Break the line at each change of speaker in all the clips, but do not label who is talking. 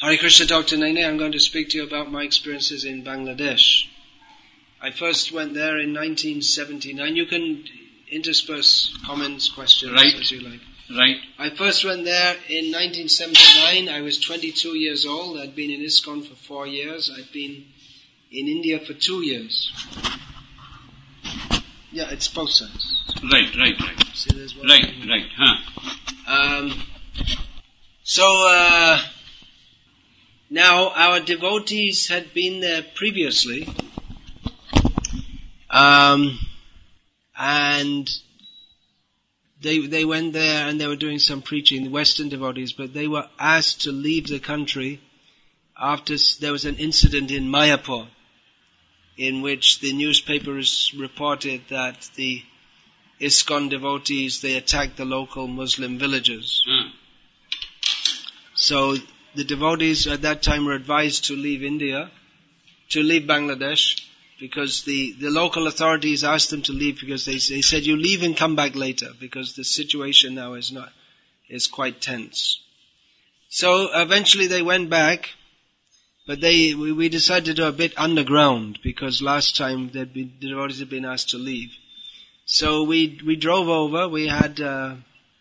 Hare Krishna, Dr. Nene. I'm going to speak to you about my experiences in Bangladesh. I first went there in 1979. You can intersperse comments, questions, as you like.
Right.
I first went there in 1979. I was 22 years old. I'd been in ISKCON for 4 years. I'd been in India for 2 years. Yeah, it's both sides.
Right.
See, there's one.
Right.
Now our devotees had been there previously, and they went there and they were doing some preaching, the Western devotees, but they were asked to leave the country after there was an incident in Mayapur, in which the newspapers reported that the ISKCON devotees, they attacked the local Muslim villages. So the devotees at that time were advised to leave Bangladesh, because the local authorities asked them to leave because they said, you leave and come back later, because the situation now is quite tense. So eventually they went back, but we decided to do a bit underground, because last time the devotees had been asked to leave. So we drove over. We had a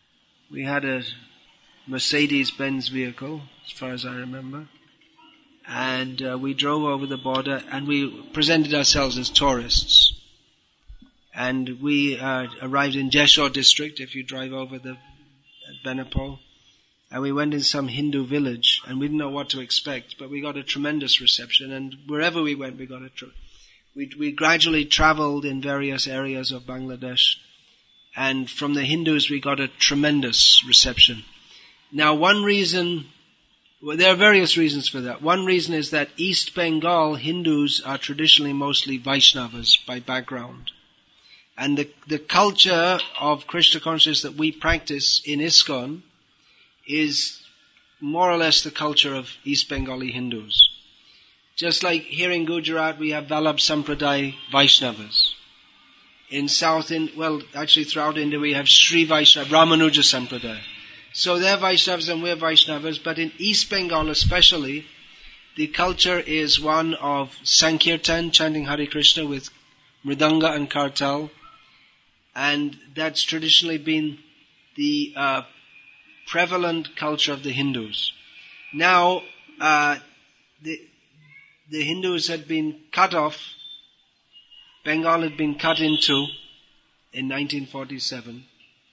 Mercedes-Benz vehicle, as far as I remember. And we drove over the border and we presented ourselves as tourists. And we arrived in Jeshore district, if you drive over at Benapole. And we went in some Hindu village and we didn't know what to expect, but we got a tremendous reception. And wherever we went, we gradually traveled in various areas of Bangladesh. And from the Hindus, we got a tremendous reception. Now, there are various reasons for that. One reason is that East Bengal Hindus are traditionally mostly Vaishnavas by background. And the culture of Krishna consciousness that we practice in ISKCON is more or less the culture of East Bengali Hindus. Just like here in Gujarat, we have Vallabh Sampradaya Vaishnavas. In throughout India, we have Sri Vaishnava, Ramanuja Sampradaya. So they're Vaishnavas and we're Vaishnavas, but in East Bengal especially, the culture is one of Sankirtan, chanting Hare Krishna with Mridanga and Kartal, and that's traditionally been the prevalent culture of the Hindus. Now, the Hindus had been cut off, Bengal had been cut into in 1947,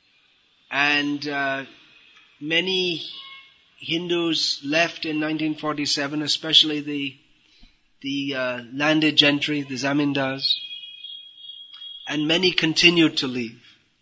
and many Hindus left in 1947, especially the landed gentry, the zamindars, and many continued to leave.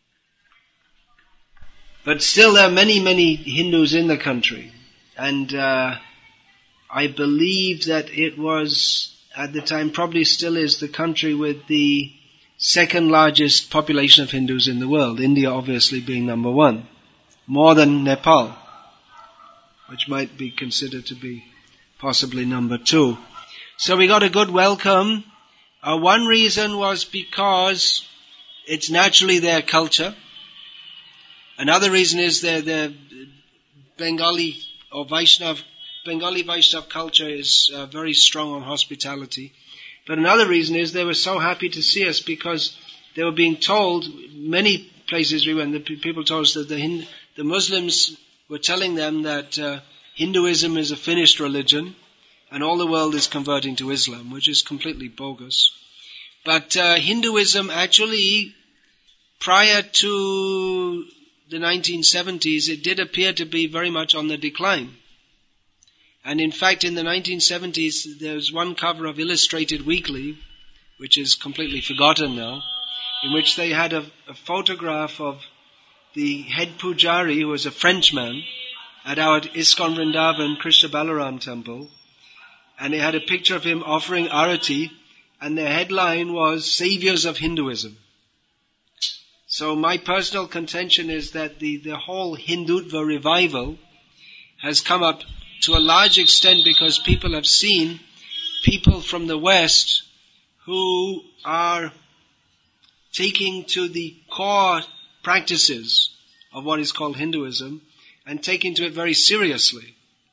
But still there are many Hindus in the country, and I believe that it was, at the time, probably still is, the country with the second largest population of Hindus in the world, India obviously being number one. More than Nepal, which might be considered to be possibly number 2. So we got a good welcome. One reason was because it's naturally their culture. Another reason is their Bengali Vaishnav culture is very strong on hospitality. But another reason is they were so happy to see us, because they were being told, many places we went, the people told us that the Muslims were telling them that Hinduism is a finished religion and all the world is converting to Islam, which is completely bogus. But Hinduism actually, prior to the 1970s, it did appear to be very much on the decline. And in fact, in the 1970s, there was one cover of Illustrated Weekly, which is completely forgotten now, in which they had a photograph of the head pujari, who was a Frenchman, at our ISKCON Vrindavan Krishna Balaram temple, and they had a picture of him offering arati, and the headline was Saviors of Hinduism. So my personal contention is that the whole Hindutva revival has come up to a large extent because people have seen people from the West who are taking to the core practices of what is called Hinduism and taking to it very seriously.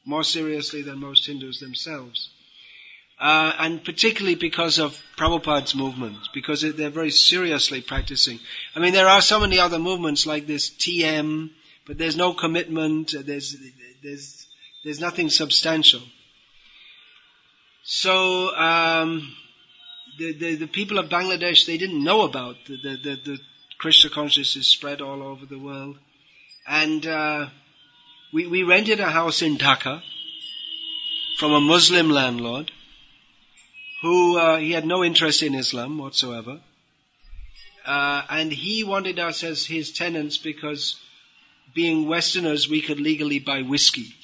more seriously than most Hindus themselves. And particularly because of Prabhupada's movement, because they're very seriously practicing. I mean, there are so many other movements like this TM, but there's no commitment, there's nothing substantial. So, the people of Bangladesh, they didn't know about the Krishna consciousness spread all over the world. And, we rented a house in Dhaka from a Muslim landlord who, he had no interest in Islam whatsoever. And he wanted us as his tenants because being Westerners, we could legally buy whiskey.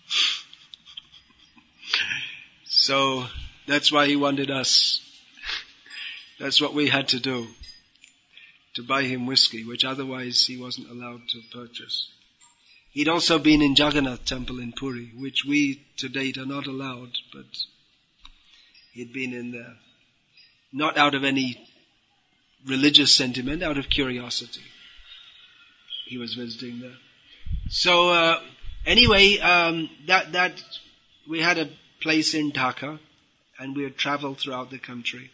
So, that's why he wanted us. That's what we had to do. To buy him whiskey, which otherwise he wasn't allowed to purchase. He'd also been in Jagannath Temple in Puri, which we to date are not allowed, but he'd been in there. Not out of any religious sentiment, out of curiosity. He was visiting there. So, anyway, that we had a place in Dhaka, and we had traveled throughout the country.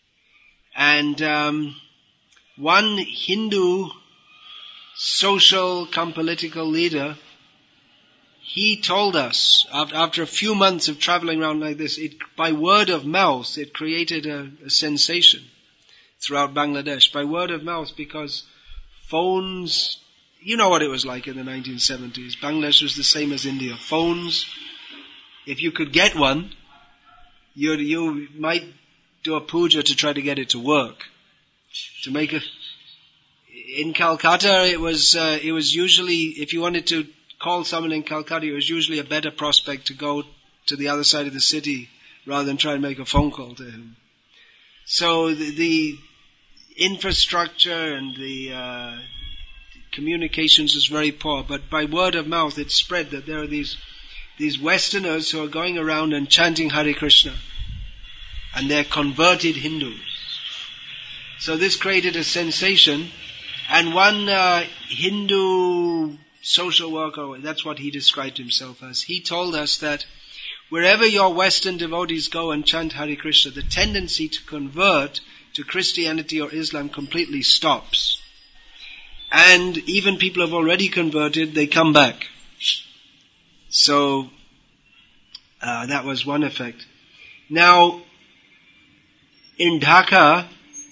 And, one Hindu social cum political leader, he told us, after a few months of traveling around like this, by word of mouth, it created a sensation throughout Bangladesh. By word of mouth, because phones, you know what it was like in the 1970s. Bangladesh was the same as India. Phones, if you could get one, you might do a puja to try to get it to work. To make in Calcutta, it was usually, if you wanted to call someone in Calcutta, it was usually a better prospect to go to the other side of the city rather than try and make a phone call to him. So the infrastructure and the communications was very poor, but by word of mouth it spread that there are these Westerners who are going around and chanting Hare Krishna, and they're converted Hindus. So this created a sensation, and one Hindu social worker, that's what he described himself as, he told us that wherever your Western devotees go and chant Hare Krishna, the tendency to convert to Christianity or Islam completely stops. And even people who have already converted, they come back. So, that was one effect. Now, in Dhaka,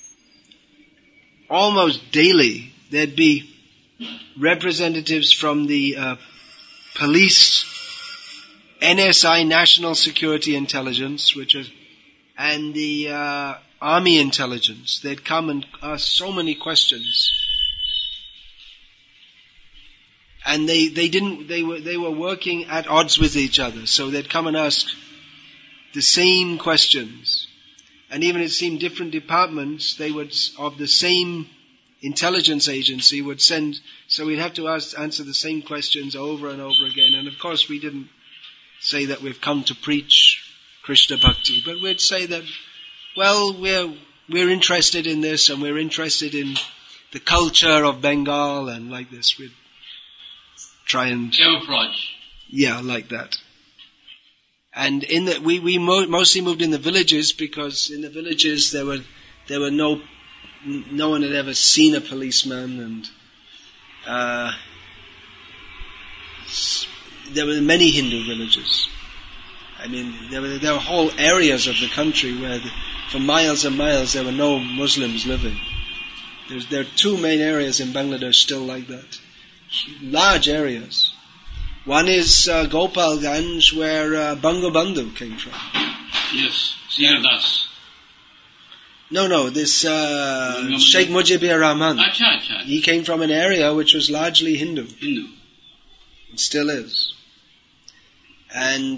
almost daily, there'd be representatives from the police, NSI, National Security Intelligence, and the Army Intelligence. They'd come and ask so many questions. And they were working at odds with each other, so they'd come and ask the same questions. And even it seemed different departments, of the same intelligence agency would send, so we'd have to answer the same questions over and over again. And of course we didn't say that we've come to preach Krishna Bhakti, but we'd say that, well, we're interested in this, and we're interested in the culture of Bengal, and like this. We'd try and
camouflage.
Yeah, like that. And we mostly moved in the villages, because in the villages there were no one had ever seen a policeman, and there were many Hindu villages. I mean, there were whole areas of the country where for miles and miles there were no Muslims living. There are two main areas in Bangladesh still like that. Large areas. One is Gopalganj, where Bangabandhu came from.
Yes, Siradas.
No, this Sheikh Mujibur Rahman.
Acha.
He came from an area which was largely Hindu. It still is. And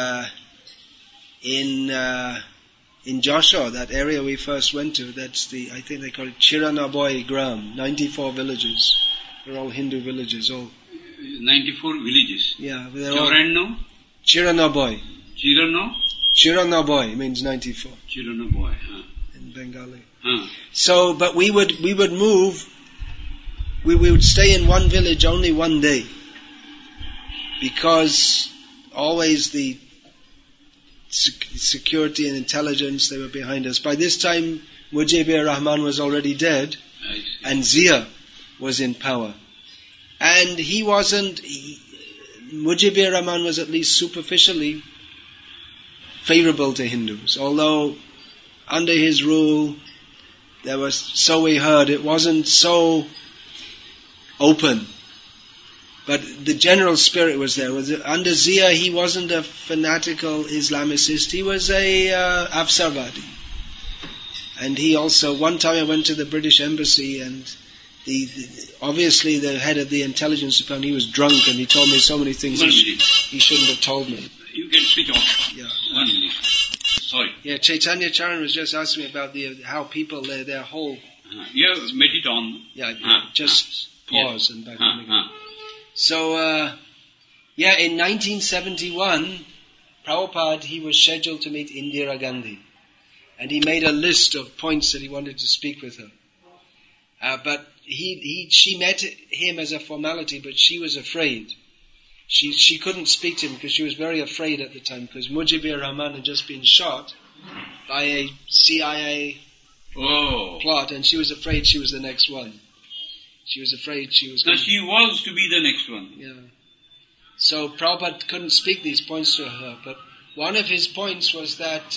in Joshua, that area we first went to, I think they call it Chiranaboi Gram, 94 villages. They're all Hindu villages, all
94 villages.
Yeah, they're
all
Chiranaboi. Chiranaboi means 94.
Chiranaboi,
in Bengali.
So,
but we would move. We would stay in one village only one day, because always the security and intelligence, they were behind us. By this time, Mujibur Rahman was already dead, and Zia was in power. And Mujibur Rahman was at least superficially favorable to Hindus, although under his rule, there was, so we heard, it wasn't so open. But the general spirit was there. Under Zia, he wasn't a fanatical Islamicist. He was a Afsarwadi. And he also, one time I went to the British Embassy, and obviously the head of the intelligence department, he was drunk, and he told me so many things he shouldn't have told me.
You can switch off.
Yeah.
1 minute. Sorry.
Yeah, Chaitanya Charan was just asking me about how people, their whole...
You have made it on.
Yeah, just pause and back on again. So, in 1971, Prabhupada, he was scheduled to meet Indira Gandhi. And he made a list of points that he wanted to speak with her. But she met him as a formality, but she was afraid. She couldn't speak to him because she was very afraid at the time, because Mujibur Rahman had just been shot by a CIA plot, and she was afraid she was the next one. She was afraid she was...
So she was to be the next one.
Yeah. So Prabhupada couldn't speak these points to her, but one of his points was that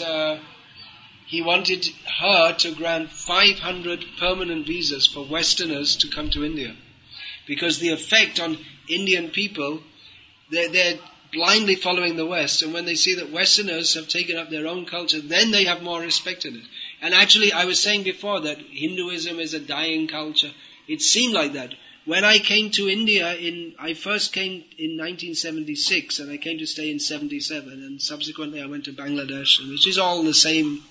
he wanted her to grant 500 permanent visas for Westerners to come to India. Because the effect on Indian people, they're blindly following the West, and when they see that Westerners have taken up their own culture, then they have more respect in it. And actually, I was saying before that Hinduism is a dying culture. It seemed like that. When I came to India, I first came in 1976, and I came to stay in 77, and subsequently I went to Bangladesh, which is all the same.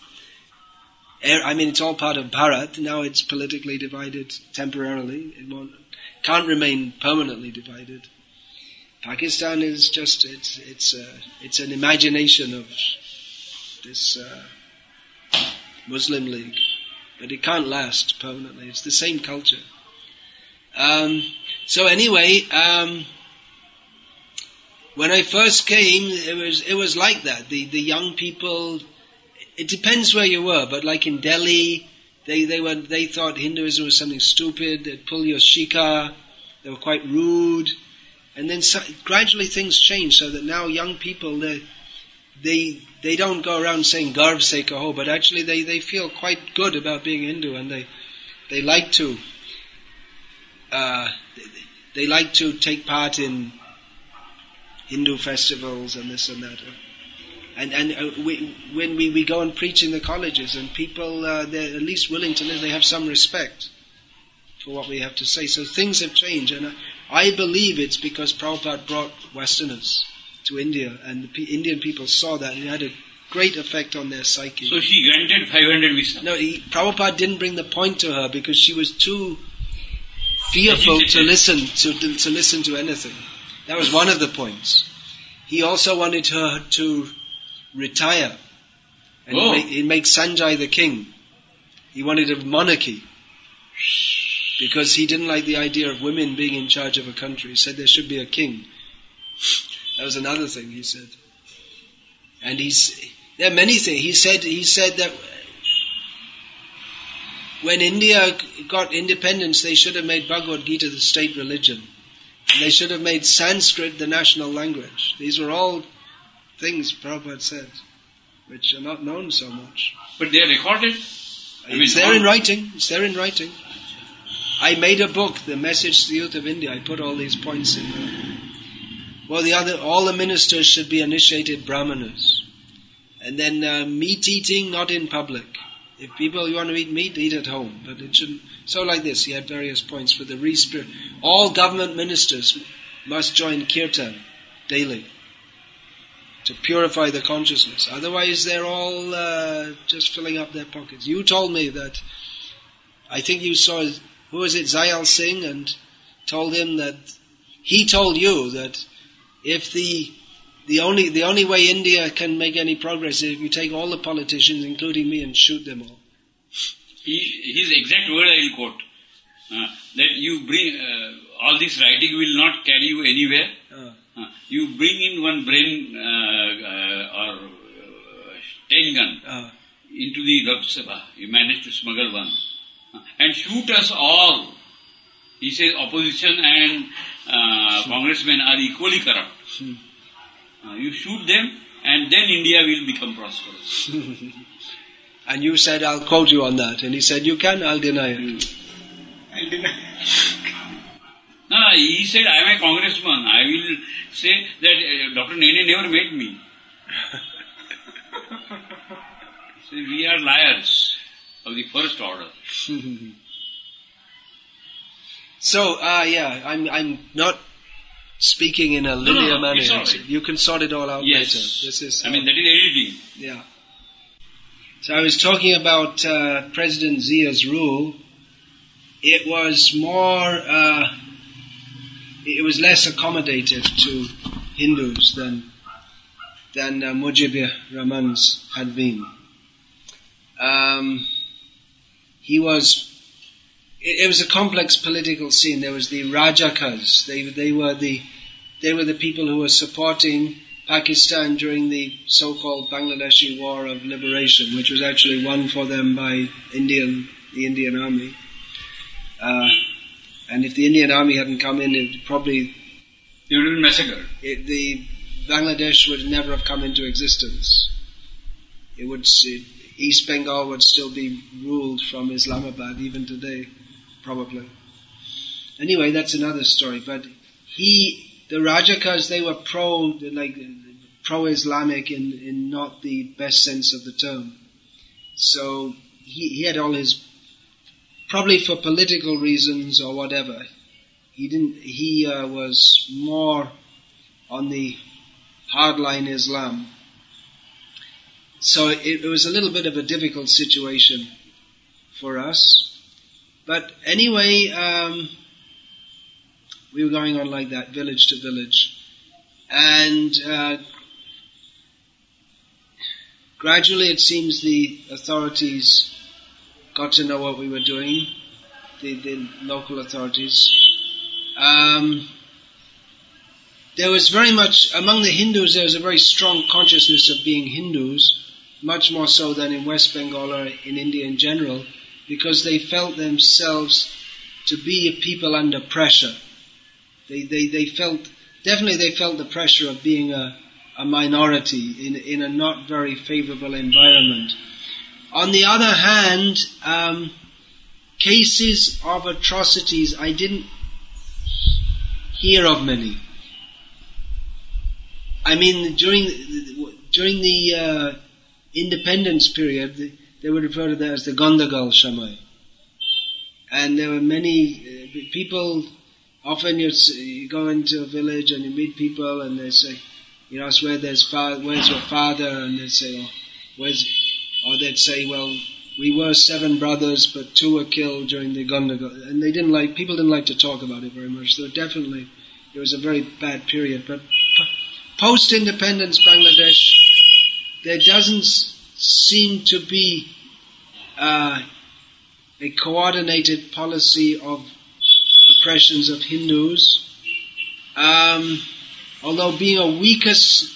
It's all part of Bharat. Now it's politically divided temporarily. It can't remain permanently divided. Pakistan is just, it's an imagination of this Muslim League, but it can't last permanently. It's the same culture. So anyway, when I first came, it was like that. The young people, it depends where you were, but like in Delhi, they thought Hinduism was something stupid. They'd pull your shikha. They were quite rude. And then gradually things changed, so that now young people, they don't go around saying Garv Se Kaho, but actually they feel quite good about being Hindu, and they like to take part in Hindu festivals and this and that. When we go and preach in the colleges, and people, they're at least willing to live, they have some respect for what we have to say. So things have changed, and I believe it's because Prabhupada brought Westerners to India, and the Indian people saw that, and it had a great effect on their psyche.
So she granted 500 visas?
No, Prabhupada didn't bring the point to her because she was too fearful to listen to anything. That was one of the points. He also wanted her to retire and make Sanjay the king. He wanted a monarchy because he didn't like the idea of women being in charge of a country. He said there should be a king. That was another thing he said. And there are many things. He said that when India got independence, they should have made Bhagavad Gita the state religion. And they should have made Sanskrit the national language. These were all things Prabhupada said, which are not known so much.
But they are recorded?
It's there in writing. It's there in writing. I made a book, The Message to the Youth of India. I put all these points in there. Well, all the ministers should be initiated brahmanas. And then meat eating, not in public. If you want to eat meat, eat at home. But it shouldn't. So like this, he had various points for the re-spirit. All government ministers must join kirtan daily to purify the consciousness. Otherwise, they're all just filling up their pockets. You told me that, I think you saw, who was it, Zayal Singh, and told him that, he told you that if the only way India can make any progress is if you take all the politicians, including me, and shoot them all.
His exact word I will quote. That you bring, all this writing will not carry you anywhere. You bring in one brain or 10 gun into the Lok Sabha. You manage to smuggle one. And shoot us all. He says opposition and congressmen are equally corrupt. You shoot them and then India will become prosperous.
And you said, I'll quote you on that. And he said, you can, I'll deny it.
I'll deny. No, he said, I am a congressman. I will say that Dr. Nene never met me. So we are liars of the first order.
So, I'm not speaking in a linear manner.
It's all right.
You can sort it all out
Yes.
later. This is,
that is editing.
Yeah. So I was talking about President Zia's rule. It was more, it was less accommodative to Hindus than Mujibur Rahman's had been. It was a complex political scene. There was the Rajakas. They were the people who were supporting Pakistan during the so-called Bangladeshi War of Liberation, which was actually won for them by the Indian Army. And if the Indian Army hadn't come in, they would have been massacred. The Bangladesh would never have come into existence. East Bengal would still be ruled from Islamabad even today, probably. Anyway, that's another story. But the Rajakas, they were pro-Islamic in not the best sense of the term. So he had all his, probably for political reasons or whatever, he was more on the hardline Islam. So it was a little bit of a difficult situation for us. But anyway, we were going on like that, village to village. And gradually it seems the authorities got to know what we were doing, the local authorities. There was very much, among the Hindus, there was a very strong consciousness of being Hindus, much more so than in West Bengal or in India in general, because they felt themselves to be a people under pressure. They felt the pressure of being a minority in a not very favorable environment. On the other hand, cases of atrocities, I didn't hear of many. I mean, during the independence period, they would refer to that as the Gondagal Shamai. And there were many people. Often you go into a village and you meet people and they say, you ask where's your father? And they say, or they'd say, well, we were 7 brothers, but 2 were killed during the Gondagal. And people didn't like to talk about it very much. So definitely, it was a very bad period. But post-independence Bangladesh, there doesn't seem to be a coordinated policy of oppressions of Hindus. Although being a weaker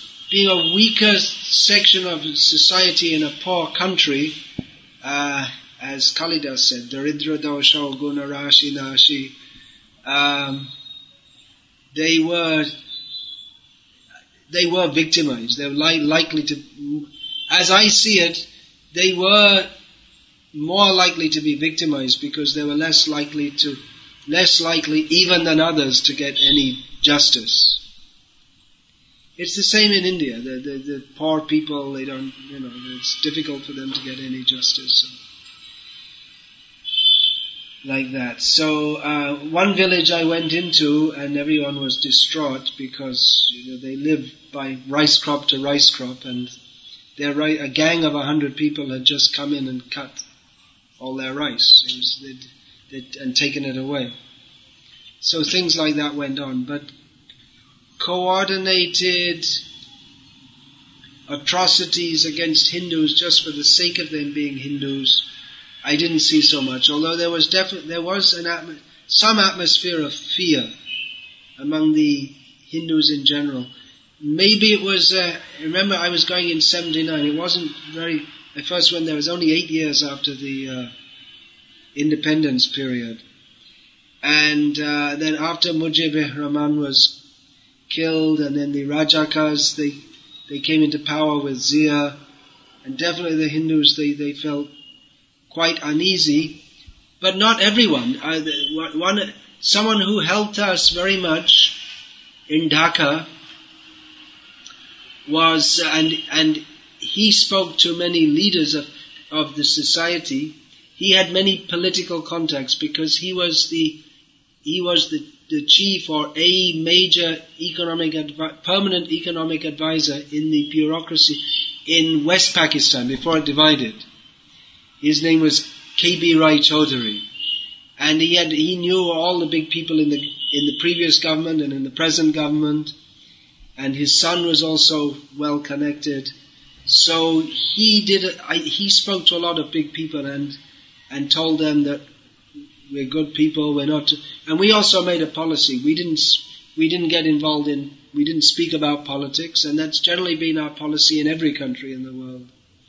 section of society in a poor country, as Kalidas said, Daridra dosha guna rashi nashi, they were victimized. They were likely to, as I see it, they were more likely to be victimized because they were less likely even than others to get any justice. It's the same in India. The poor people, they don't, it's difficult for them to get any justice. So, like that. So, one village I went into and everyone was distraught because they live by rice crop to rice crop, and a gang of 100 people had just come in and cut all their rice. And taken it away. So things like that went on. But coordinated atrocities against Hindus just for the sake of them being Hindus, I didn't see so much. Although there was some atmosphere of fear among the Hindus in general. Maybe it was, remember I was going in 79, it wasn't I first went there, it was only 8 years after the independence period. And then after Mujibur Rahman was killed, and then the Rajakas, they came into power with Zia, and definitely the Hindus, they felt quite uneasy, but not everyone. Someone who helped us very much in Dhaka was, and he spoke to many leaders of the society. He had many political contacts because he was the chief or a major permanent economic advisor in the bureaucracy in West Pakistan before it divided. His name was K.B. Rai Chaudhary, and he knew all the big people in the previous government and in the present government, and his son was also well connected. So he spoke to a lot of big people and told them that we're good people, we're not, and we also made a policy. We didn't get involved we didn't speak about politics, and that's generally been our policy in every country in the world.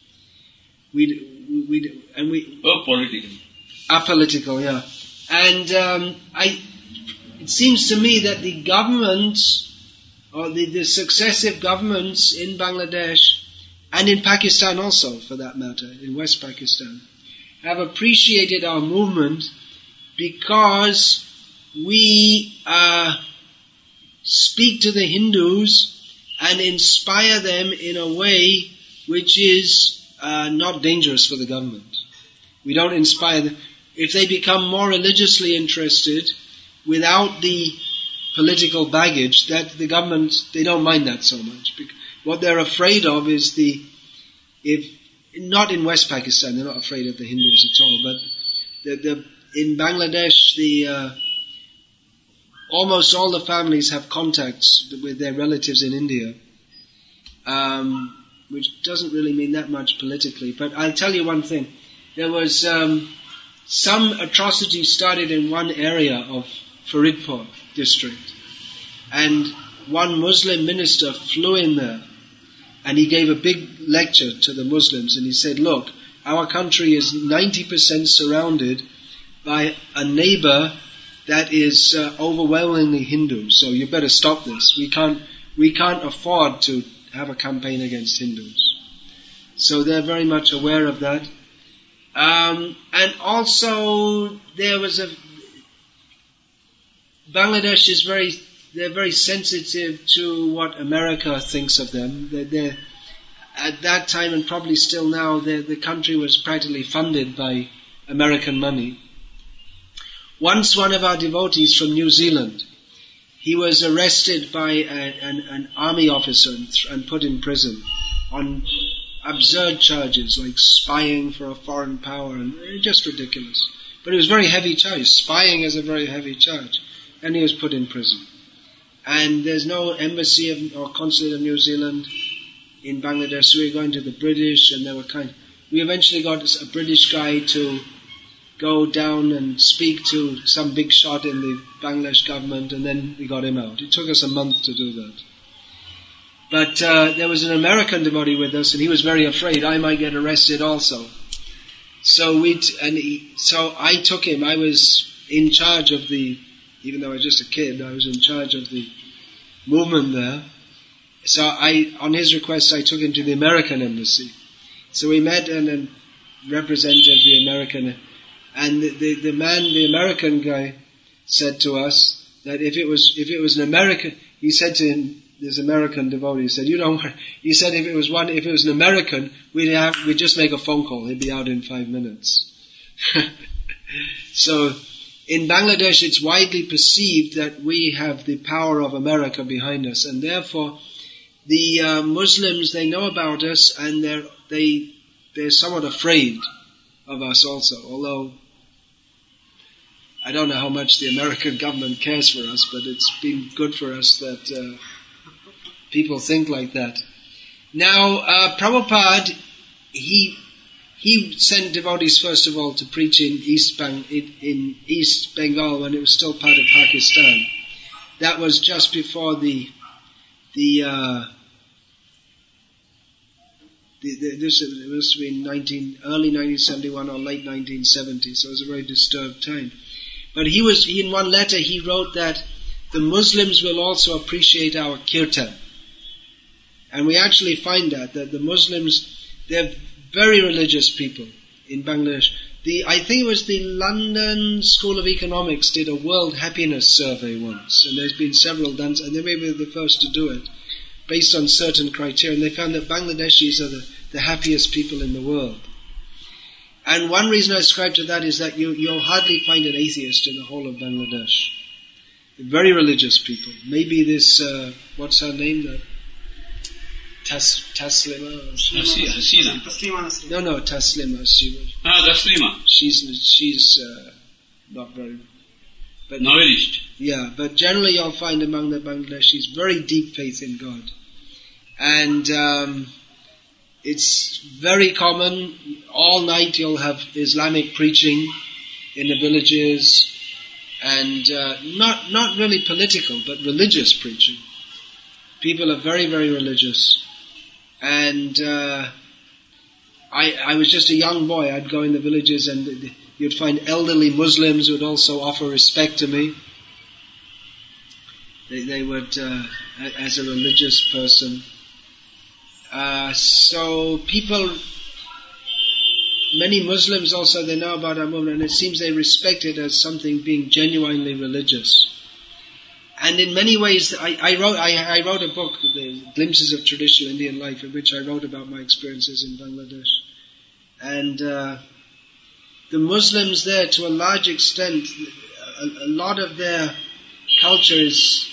Political.
Apolitical, yeah. And it seems to me that the governments, or the successive governments in Bangladesh, and in Pakistan also, for that matter, in West Pakistan, have appreciated our movement because we speak to the Hindus and inspire them in a way which is not dangerous for the government. We don't inspire them. If they become more religiously interested without the political baggage, that the government, they don't mind that so much. What they're afraid of is not in West Pakistan, they're not afraid of the Hindus at all, but in Bangladesh, almost all the families have contacts with their relatives in India, which doesn't really mean that much politically. But I'll tell you one thing. There was some atrocity started in one area of Faridpur district, and one Muslim minister flew in there, and he gave a big lecture to the Muslims, and he said, look, our country is 90% surrounded by a neighbor that is overwhelmingly Hindu, so you better stop this. We can't afford to have a campaign against Hindus. So they're very much aware of that. And also there was Bangladesh is they're very sensitive to what America thinks of them. They're at that time, and probably still now, the country was practically funded by American money. Once one of our devotees from New Zealand, he was arrested by an army officer and put in prison on absurd charges like spying for a foreign power, and just ridiculous. But it was a very heavy charge. Spying is a very heavy charge. And he was put in prison. And there's no embassy or consulate of New Zealand in Bangladesh, so we were going to the British, and we eventually got a British guy to go down and speak to some big shot in the Bangladesh government, and then we got him out. It took us a month to do that. But there was an American devotee with us, and he was very afraid I might get arrested also. So I took him. I was in charge of even though I was just a kid, I was in charge of the movement there. So on his request, I took him to the American embassy. So we met and represented the American, and the American guy said to us that if it was an American, he said to him, this American devotee, he said, you don't worry. He said if it was an American, we'd just make a phone call. He'd be out in 5 minutes. So in Bangladesh, it's widely perceived that we have the power of America behind us, and therefore the Muslims, they know about us, and they're somewhat afraid of us also. Although I don't know how much the American government cares for us, but it's been good for us that people think like that. Now, Prabhupada, he sent devotees first of all to preach in East Bengal when it was still part of Pakistan. that was just before this must have been early 1971 or late 1970, so it was a very disturbed time. But he in one letter he wrote that the Muslims will also appreciate our kirtan. And we actually find that the Muslims, they're very religious people in Bangladesh. I think it was the London School of Economics did a World Happiness Survey once, and there's been several done, and they may be the first to do it, based on certain criteria, and they found that Bangladeshis are the happiest people in the world. And one reason I ascribe to that is that you'll hardly find an atheist in the whole of Bangladesh. Very religious people. Maybe this, what's her name? Taslima?
Hasina.
No, Taslima.
Taslima.
She's not very... But,
novelist.
Yeah, but generally you'll find among the Bangladeshis very deep faith in God. And it's very common, all night you'll have Islamic preaching in the villages, and not really political, but religious preaching. People are very, very religious. And I was just a young boy, I'd go in the villages and you'd find elderly Muslims who would also offer respect to me. They would, as a religious person. So people, many Muslims also, they know about our movement, and it seems they respect it as something being genuinely religious. And in many ways, I wrote a book, The Glimpses of Traditional Indian Life, in which I wrote about my experiences in Bangladesh. And the Muslims there, to a large extent, a lot of their culture is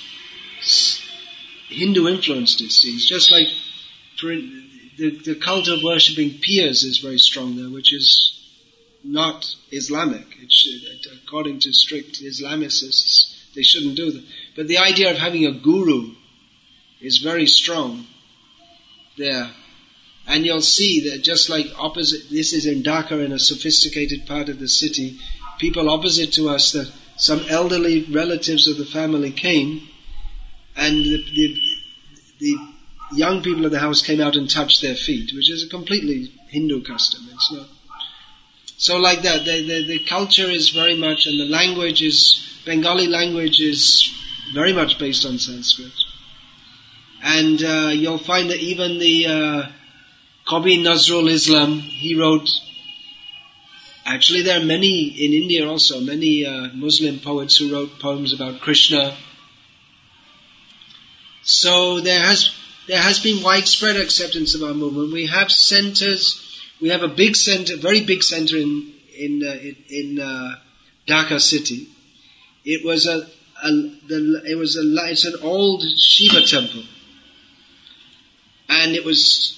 Hindu influenced, it seems. Just like the cult of worshipping peers is very strong there, which is not Islamic. According to strict Islamicists, they shouldn't do that. But the idea of having a guru is very strong there. And you'll see that just like opposite, this is in Dhaka, in a sophisticated part of the city, people opposite to us, that some elderly relatives of the family came, and the young people of the house came out and touched their feet, which is a completely Hindu custom. It's not. So like that, the culture is very much, and the language is, Bengali language is very much based on Sanskrit. And you'll find that even the Kabi Nazrul Islam, he wrote, actually there are many, in India also, many Muslim poets who wrote poems about Krishna. So there has been widespread acceptance of our movement. We have centers. We have a big center, very big center in Dhaka city. It's an old Shiva temple, and it was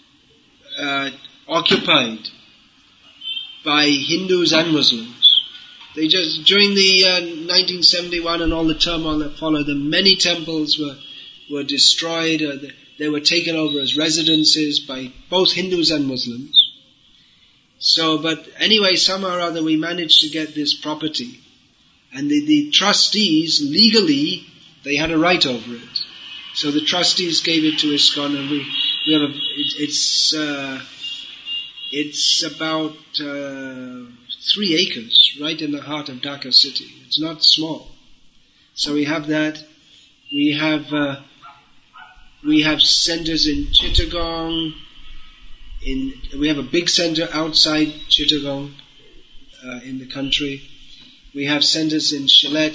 occupied by Hindus and Muslims. They just, during the 1971 and all the turmoil that followed, many temples were destroyed. They were taken over as residences by both Hindus and Muslims. So, but anyway, somehow or other we managed to get this property. And the trustees, legally, they had a right over it. So the trustees gave it to ISKCON, and we have it's about 3 acres, right in the heart of Dhaka city. It's not small. So we have that. We have centers in Chittagong. We have a big center outside Chittagong, in the country. We have centers in Shillette.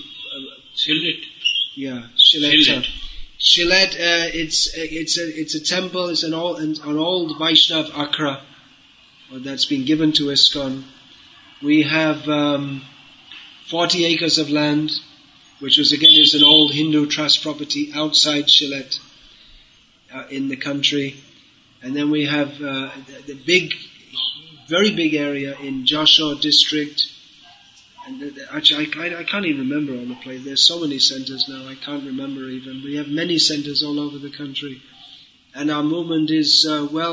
Yeah, Shillette. Shillette, it's a temple. It's an old Vaishnav Akra that's been given to ISKCON. We have 40 acres of land, which was an old Hindu trust property outside Shillette, in the country. And then we have the very big area in Jashore district. And actually, I can't even remember all the places. There's so many centers now, I can't remember even. We have many centers all over the country. And our movement is,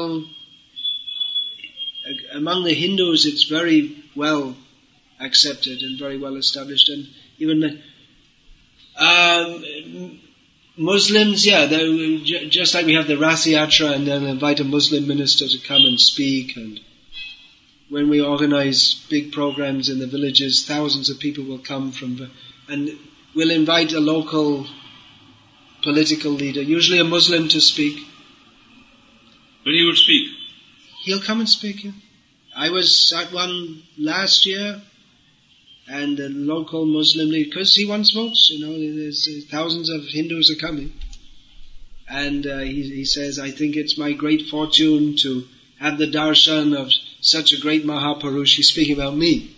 among the Hindus, it's very well accepted and very well established. And even Muslims, yeah, just like we have the Ras Yatra and then invite a Muslim minister to come and speak, and when we organize big programs in the villages, thousands of people will come and we'll invite a local political leader, usually a Muslim, to speak.
But he would speak?
He'll come and speak, yeah. I was at one last year, and the local Muslim leader, because he wants votes, there's thousands of Hindus are coming. And he says, I think it's my great fortune to have the darshan of such a great Mahapurush. He's speaking about me.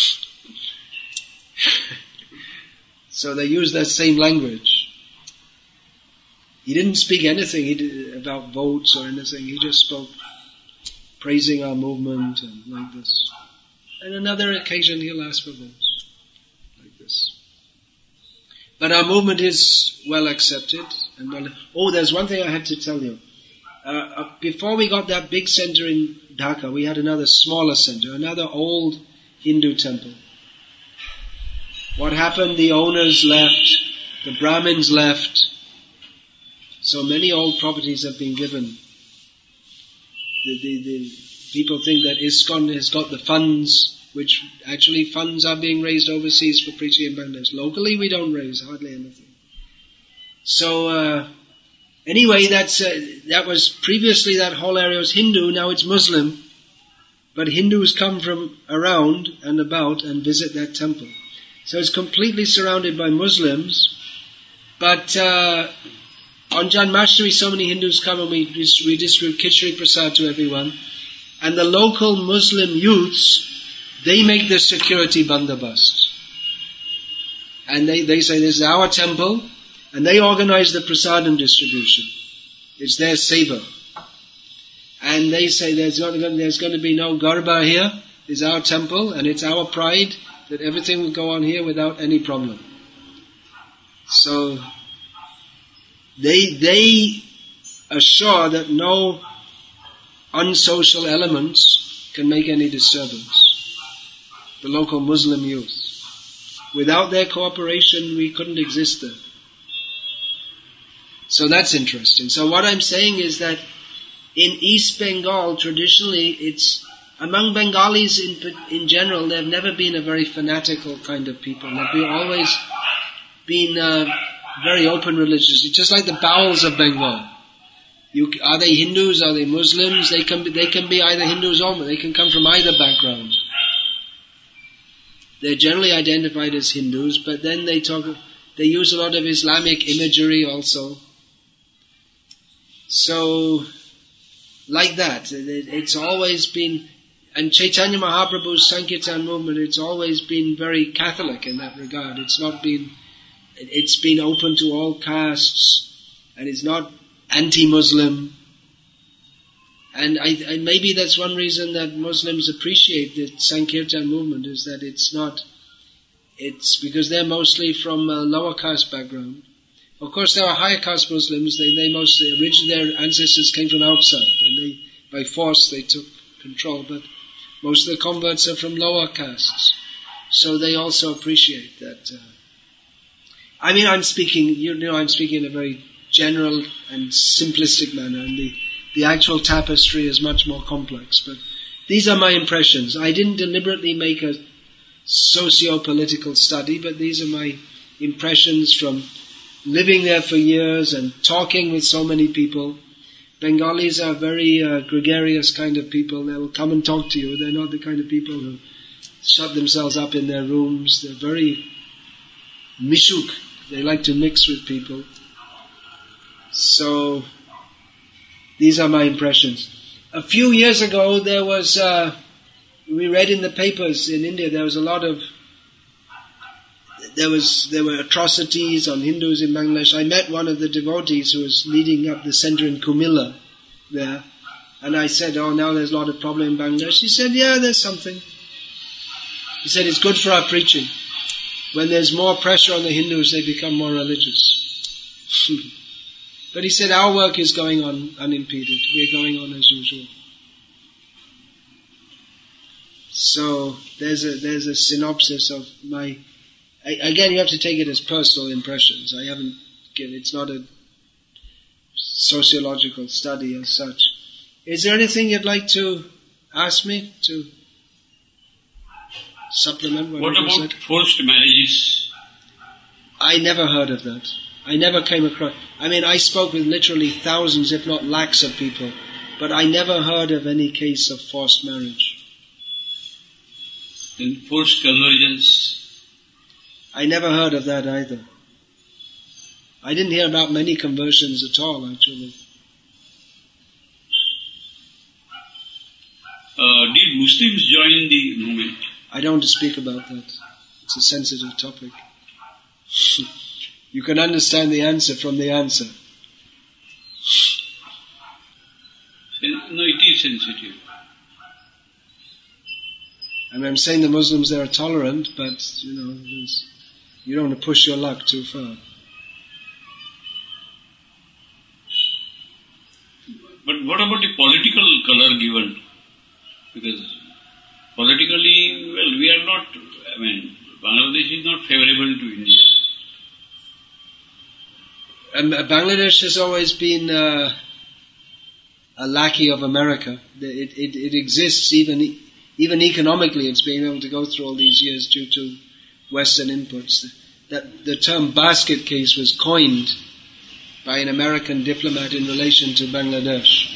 So they use that same language. He didn't speak anything about votes or anything. He just spoke praising our movement and like this. And another occasion he'll ask for votes, like this. But our movement is well accepted. There's one thing I had to tell you. Before we got that big center in Dhaka, we had another smaller center, another old Hindu temple. What happened? The owners left, the Brahmins left, so many old properties have been given. The people think that ISKCON has got the funds, which actually funds are being raised overseas for preaching in Bangladesh. Locally we don't raise hardly anything. So anyway, that was previously, that whole area was Hindu, now it's Muslim. But Hindus come from around and about and visit that temple. So it's completely surrounded by Muslims. But on Janmashtami, so many Hindus come and we distribute Khichdi Prasad to everyone. And the local Muslim youths, they make the security bandobast. And they say, this is our temple, and they organize the prasadam distribution. It's their seva. And they say there's going to be no garba here. It's our temple, and it's our pride that everything will go on here without any problem. So they assure that no unsocial elements can make any disturbance. The local Muslim youth. Without their cooperation, we couldn't exist there. So that's interesting. So what I'm saying is that in East Bengal, traditionally, it's among Bengalis in general, they've never been a very fanatical kind of people. They've always been very open religiously, just like the bowels of Bengal. Are they Hindus? Are they Muslims? They can be either Hindus or they can come from either background. They're generally identified as Hindus, but then they use a lot of Islamic imagery also. So, like that, it's always been, and Chaitanya Mahaprabhu's Sankirtan movement, it's always been very Catholic in that regard. It's been open to all castes, and it's not anti-Muslim. And maybe that's one reason that Muslims appreciate the Sankirtan movement, is that it's because they're mostly from a lower caste background. Of course, there are higher caste Muslims. They mostly, originally their ancestors came from outside, and by force they took control. But most of the converts are from lower castes, so they also appreciate that. I'm speaking in a very general and simplistic manner, and the actual tapestry is much more complex. But these are my impressions. I didn't deliberately make a socio-political study, but these are my impressions from living there for years and talking with so many people. Bengalis are very gregarious kind of people. They will come and talk to you. They're not the kind of people who shut themselves up in their rooms. They're very mishuk. They like to mix with people. So, these are my impressions. A few years ago, there we read in the papers in India, there were atrocities on Hindus in Bangladesh. I met one of the devotees who was leading up the center in Kumilla there. And I said, now there's a lot of problem in Bangladesh. He said, yeah, there's something. He said, it's good for our preaching. When there's more pressure on the Hindus, they become more religious. But he said, our work is going on unimpeded. We're going on as usual. So there's a synopsis of my Again, you have to take it as personal impressions. I haven't given, it's not a sociological study as such. Is there anything you'd like to ask me to supplement what you said?
What about forced marriages?
I never heard of that. I never came across. I mean, I spoke with literally thousands, if not lakhs of people, but I never heard of any case of forced marriage.
And forced conversions?
I never heard of that either. I didn't hear about many conversions at all, actually.
Did Muslims join the movement?
I don't want to speak about that. It's a sensitive topic. You can understand the answer from the answer.
No, it is sensitive.
I mean, I'm saying the Muslims, they are tolerant, but, you don't want to push your luck too far.
But what about the political color given? Because politically, well, we are not, Bangladesh is not favorable to India.
And Bangladesh has always been a lackey of America. It exists even economically. It's been able to go through all these years due to Western inputs. The term basket case was coined by an American diplomat in relation to Bangladesh.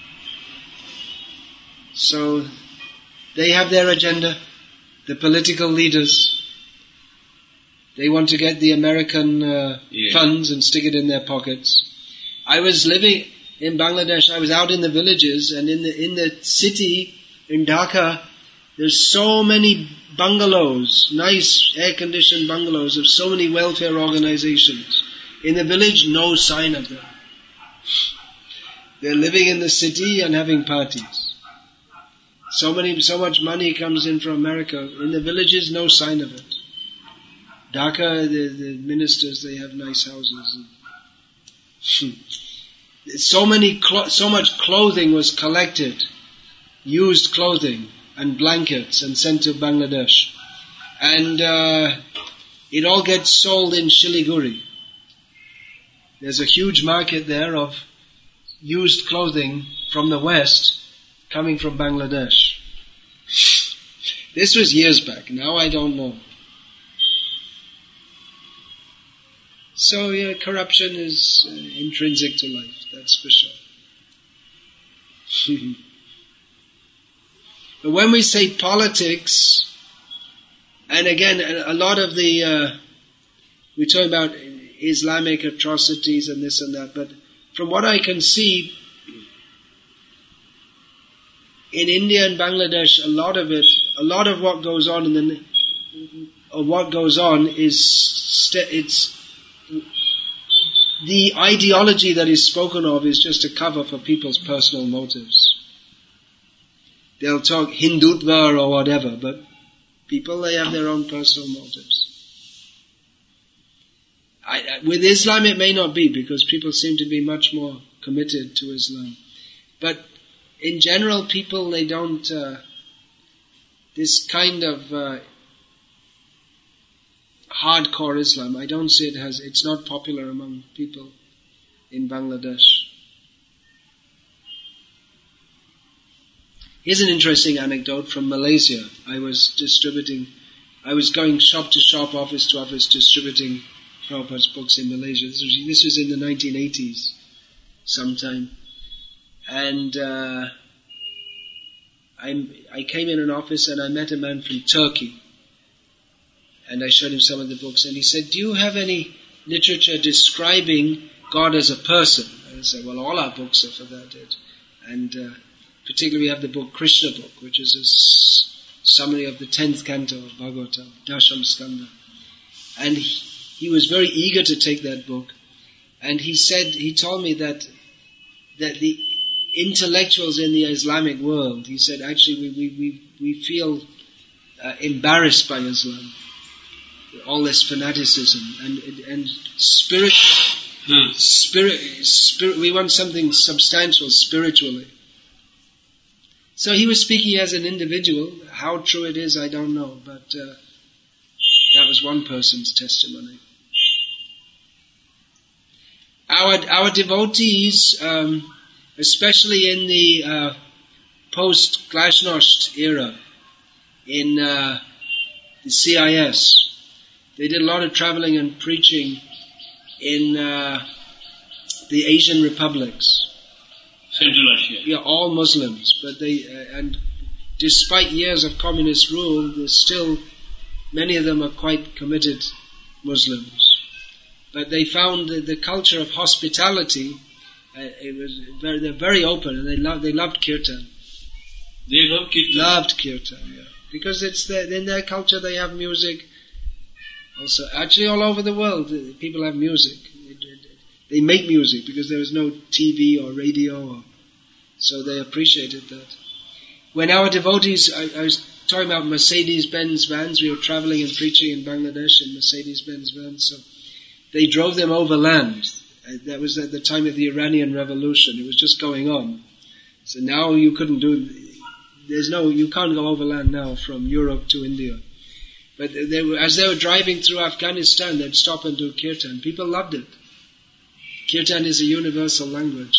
So they have their agenda. The political leaders, they want to get the American funds and stick it in their pockets. I was living in Bangladesh. I was out in the villages, and in the city in Dhaka, there's so many bungalows, nice air-conditioned bungalows of so many welfare organizations. In the village, no sign of them. They're living in the city and having parties. So much money comes in from America. In the villages, no sign of it. Dhaka, the ministers, they have nice houses. So much clothing was collected, used clothing and blankets, and sent to Bangladesh. And it all gets sold in Siliguri. There's a huge market there of used clothing from the West coming from Bangladesh. This was years back. Now I don't know. So corruption is intrinsic to life, that's for sure. But when we say politics, and again, a lot of we're talking about Islamic atrocities and this and that, but from what I can see, in India and Bangladesh, a lot of what goes on it's the ideology that is spoken of is just a cover for people's personal motives. They'll talk Hindutva or whatever, but people, they have their own personal motives. With Islam it may not be, because people seem to be much more committed to Islam. But in general, people, they don't, this kind of hardcore Islam, I don't see it's not popular among people in Bangladesh. Here's an interesting anecdote from Malaysia. I was going shop to shop, office to office, distributing Prabhupada's books in Malaysia. This was in the 1980s, sometime. And I came in an office and I met a man from Turkey. And I showed him some of the books, and he said, "Do you have any literature describing God as a person?" And I said, "Well, all our books are for that." And particularly we have the book Krishna Book, which is a summary of the 10th canto of Bhagavatam, Dasham Skanda. And he was very eager to take that book. And he told me that the intellectuals in the Islamic world, he said, actually we feel embarrassed by Islam. All this fanaticism and spirit, we want something substantial spiritually. So he was speaking as an individual. How true it is, I don't know. But That was one person's testimony. Our devotees, especially in the post-Glasnost era, in the CIS, they did a lot of traveling and preaching in the Asian republics.
Central Asia.
Yeah, all Muslims, but and despite years of communist rule, there's still many of them are quite committed Muslims. But they found the culture of hospitality. They're very open, and they loved kirtan.
They love kirtan.
Loved kirtan, yeah, because in their culture they have music. Also, actually, all over the world, people have music. They make music because there was no TV or radio, so they appreciated that. When our devotees, I was talking about Mercedes-Benz vans. We were traveling and preaching in Bangladesh in Mercedes-Benz vans, so they drove them overland. That was at the time of the Iranian Revolution. It was just going on. So now you can't go overland now from Europe to India. But as they were driving through Afghanistan, they'd stop and do kirtan. People loved it. Kirtan is a universal language.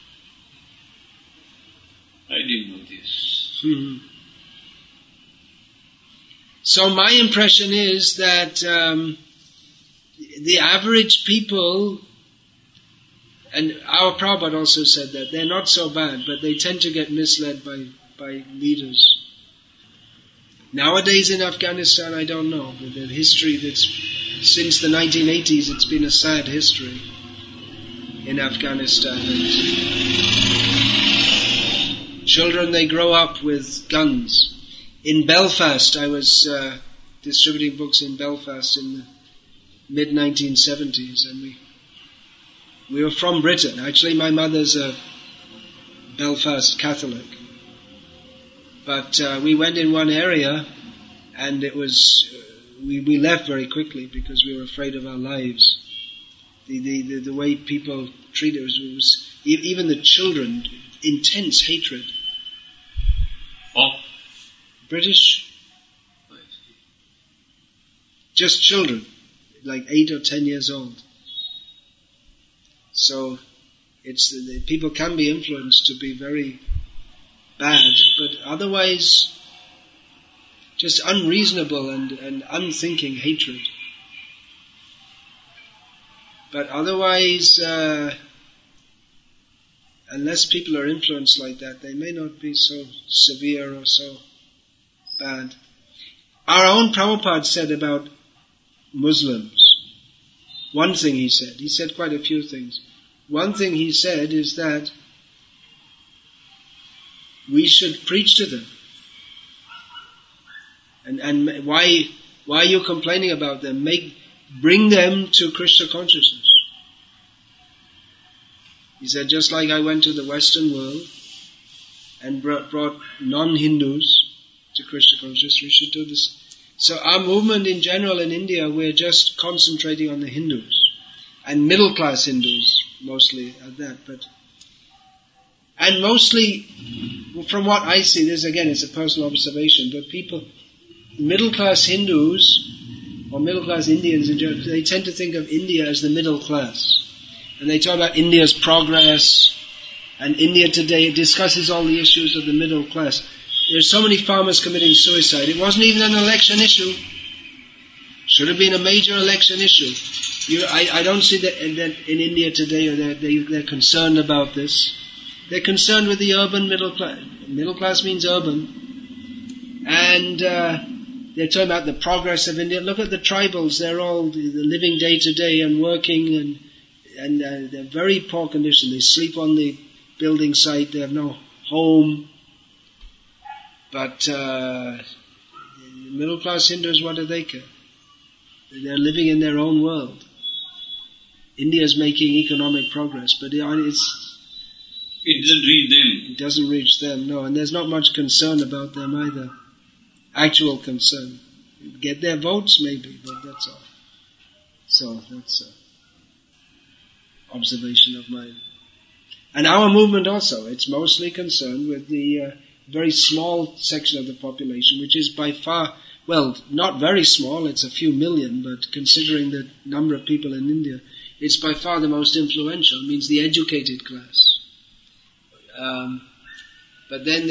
I didn't know this.
Mm-hmm. So my impression is that the average people, and our Prabhupada also said that, they're not so bad, but they tend to get misled by leaders. Nowadays in Afghanistan, I don't know, but the history since the 1980s, it's been a sad history in Afghanistan. And children, they grow up with guns. In Belfast, I was distributing books in Belfast in the mid-1970s, and we were from Britain. Actually, my mother's a Belfast Catholic. But we went in one area, and it was we left very quickly because we were afraid of our lives. The way people treated us, even the children, intense hatred.
Oh,
British, just children, like 8 or 10 years old. So people can be influenced to be very bad, but otherwise just unreasonable and unthinking hatred. But otherwise, unless people are influenced like that, they may not be so severe or so bad. Our own Prabhupada said about Muslims, one thing he said quite a few things. One thing he said is that we should preach to them. And why are you complaining about them? Bring them to Krishna consciousness. He said, just like I went to the Western world and brought non-Hindus to Krishna consciousness, we should do this. So our movement in general in India, we're just concentrating on the Hindus and middle class Hindus mostly at that. And mostly, from what I see, this again is a personal observation, but middle class Hindus or middle class Indians in general, they tend to think of India as the middle class. And they talk about India's progress, and India today discusses all the issues of the middle class. There's so many farmers committing suicide. It wasn't even an election issue. Should have been a major election issue. I don't see that in India today they're concerned about this. They're concerned with the urban middle class. Middle class means urban. And they're talking about the progress of India. Look at the tribals. They're all living day to day and working, and they're very poor condition. They sleep on the building site. They have no home. But middle class Hindus, what do they care? They're living in their own world. India is making economic progress, but it doesn't
reach them.
It doesn't reach them, no. And there's not much concern about them either. Actual concern. Get their votes maybe, but that's all. So that's an observation of mine. And our movement also, it's mostly concerned with the very small section of the population, which is by far well, not very small, it's a few million, but considering the number of people in India, it's by far the most influential, means the educated class. But then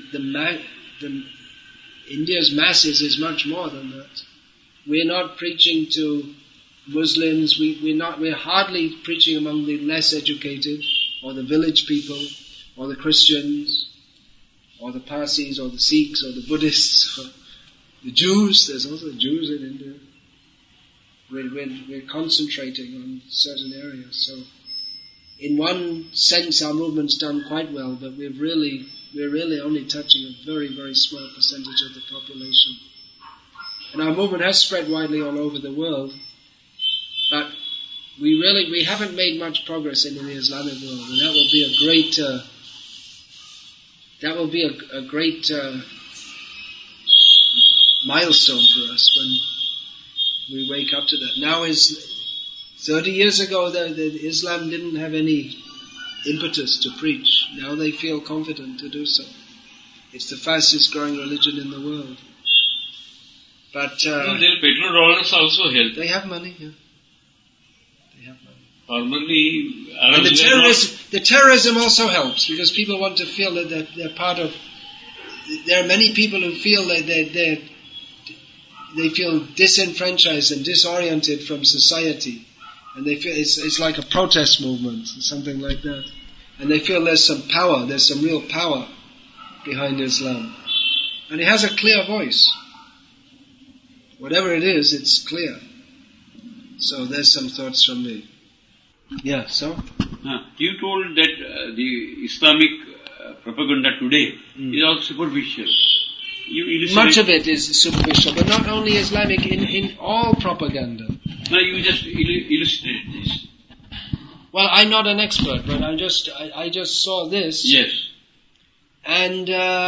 India's masses is much more than that. We're not preaching to Muslims, we're hardly preaching among the less educated, or the village people, or the Christians, or the Parsis, or the Sikhs, or the Buddhists, or the Jews. There's also Jews in India. We're concentrating on certain areas. So, in one sense, our movement's done quite well, but we're really only touching a very, very small percentage of the population. And our movement has spread widely all over the world, but we haven't made much progress in the Islamic world, and that will be a great milestone for us when we wake up to that. Now 30 years ago, the Islam didn't have any impetus to preach. Now they feel confident to do so. It's the fastest growing religion in the world. But
their petrol dollars also help.
They have money, yeah. They have money.
Formerly,
and the terrorism also helps, because people want to feel that they're part of. There are many people who feel that they feel disenfranchised and disoriented from society, and they feel it's like a protest movement, something like that. And they feel there's some real power behind Islam, and it has a clear voice. Whatever it is, it's clear. So there's some thoughts from me. Yeah, so?
You told that the Islamic propaganda today is all superficial.
Much of it is superficial, but not only Islamic, in all propaganda.
Now you just illustrate this.
Well, I'm not an expert, but I just saw this.
Yes.
And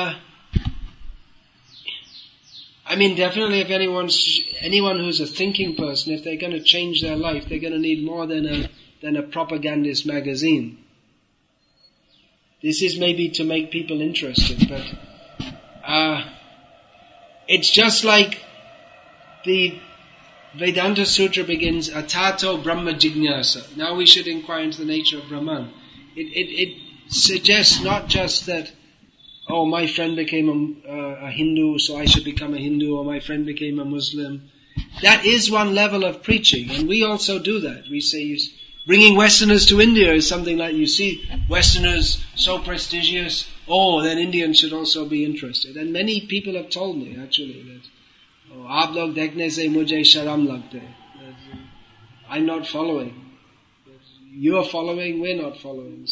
I mean, definitely, if anyone who's a thinking person, if they're going to change their life, they're going to need more than a propagandist magazine. This is maybe to make people interested, but it's just like the Vedanta Sutra begins, Atato Brahma Jignasa. Now we should inquire into the nature of Brahman. It suggests not just that, oh, my friend became a Hindu, so I should become a Hindu, or my friend became a Muslim. That is one level of preaching, and we also do that. We say, bringing Westerners to India is something like, you see, Westerners so prestigious, then Indians should also be interested. And many people have told me, actually, that, aap log dekhne se mujhe sharam lagte. I'm not following. You are following, we're not following.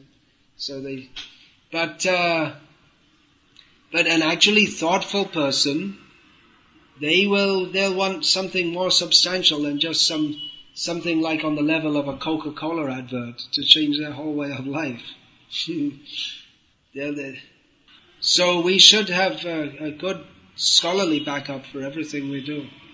But an actually thoughtful person, they'll want something more substantial than just something like on the level of a Coca-Cola advert to change their whole way of life. So we should have a good scholarly backup for everything we do.